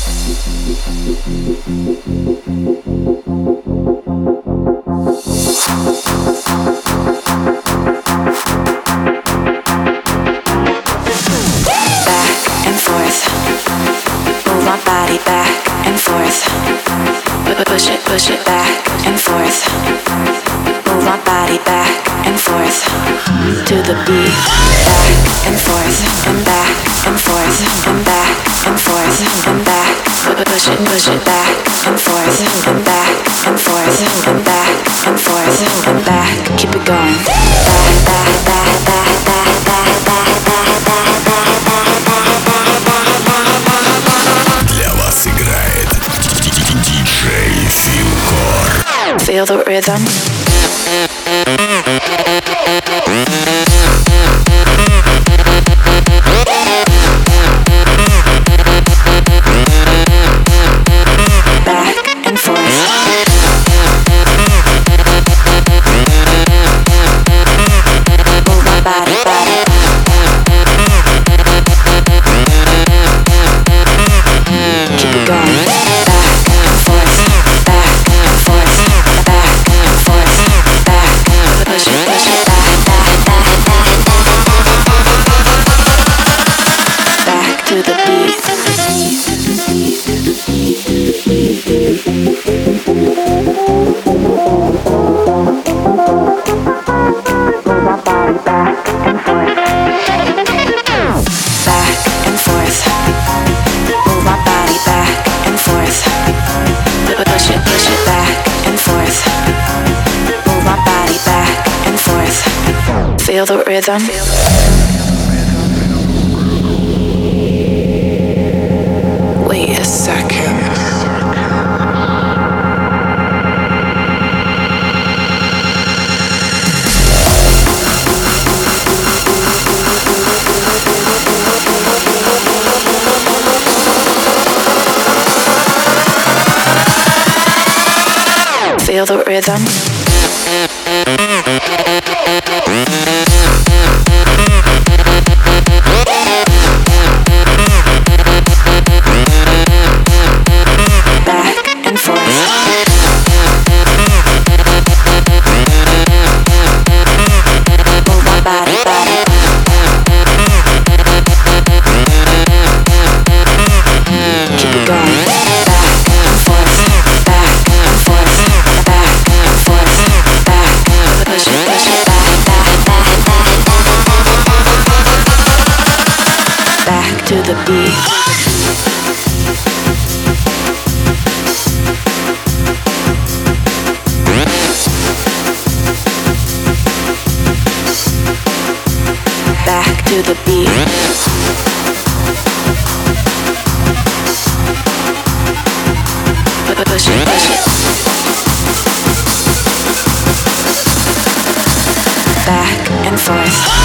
Push it back and forth. Move my body back and forth to the beat. Back and forth and back and forth and back and forth and back. Push it back and forth and back and forth and back and forth and back. Keep it going. Для вас играет диджей Филкор. Feel the rhythm. Back and forth. Move my body. Keep it going. Back and forth. Back and forth. Back and forth. Back. Push it back. Back to the beat. Move my body back and forth. Back and forth. Move my body back and forth. Push it back and forth. Move my body back and forth. Feel the rhythm. Wait a second. Feel the rhythm. Back and forth. Move my body. Keep it going. Back and forth. Back and forth. Back and forth. Back. Push it back. Back to the beat. Back to the beat. Push it. Back and forth.